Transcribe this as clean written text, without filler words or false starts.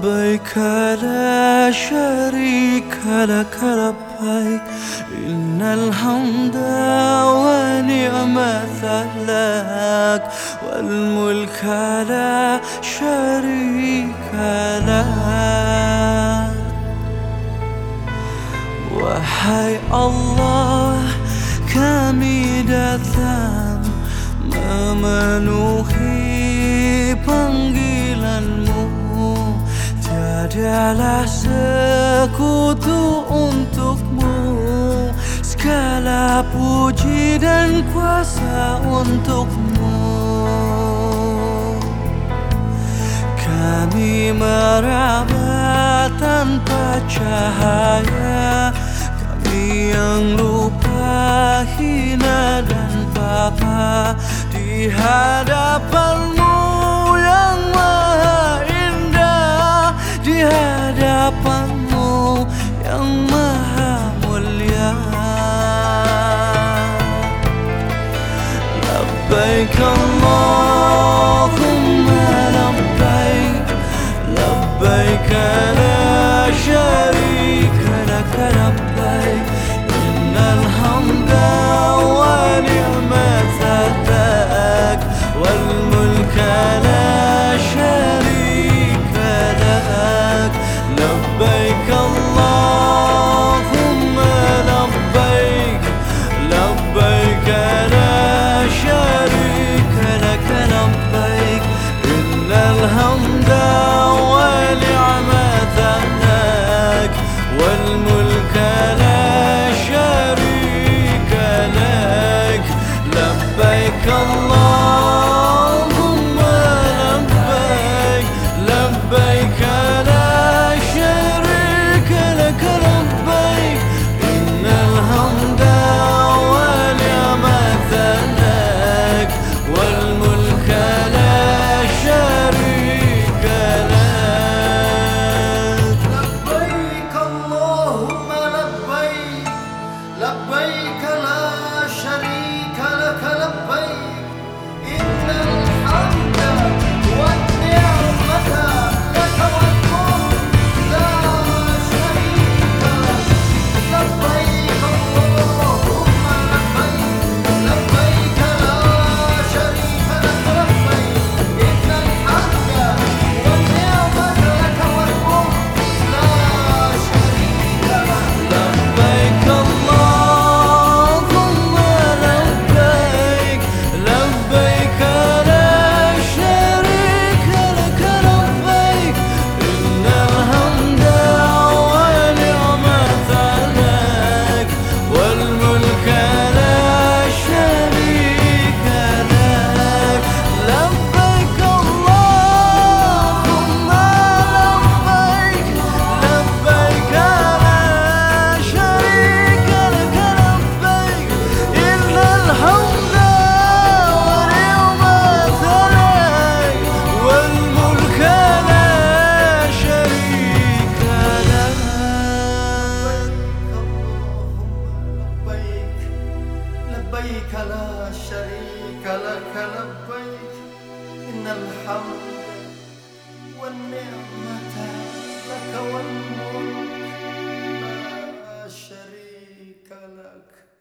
لبيك لا شريك لك لبيك إن الحمد ونعمة لك والملك لا شريك لك. Wahai Allah, kami datang memenuhi panggilan-Mu. Tiadalah sekutu untuk-Mu, segala puji dan kuasa untuk-Mu. Kami meraba tanpa cahaya, kami yang lupa, hina dan papa di hadapan-Mu yang maha indah, di hadapan-Mu yang maha mulia. Labbaik Allahumma labbaik, labbaik la syarika laka labbaik innal hamda wa ni'mata lak wal mulka la syarika lak. Labbaik Allahumma labbaik, labbaik la syarika laka labbaik innal hamda wa ni'mata lak wal mulka la syarika lak. Labbaik Allahumma labbaik, labbaik la syarika lak labbaik innal hamda wa ni'mata lak wal mulka la syarika lak. لبيك اللهم لبيك، لبيك لا شريك لك لبيك إن الحمد والنعمة لك والملك لا شريك لك. لبيك اللهم لبيك، لبيك لا شريك لك لبيك إن الحمد والنعمة لك والملك لا شريك لك. لبيك اللهم لبيك، لبيك لا شريك لك لبيك إن الحمد والنعمة لك والملك لا شريك لك. لبيك اللهم لبيك، لبيك لا شريك لك لبيك إن الحمد ونعمة لك والملك لا شريك لك. لبيك لبيك لا شريك لك لبيك إن الحمد والنعمة لك والملك لا شريك لك.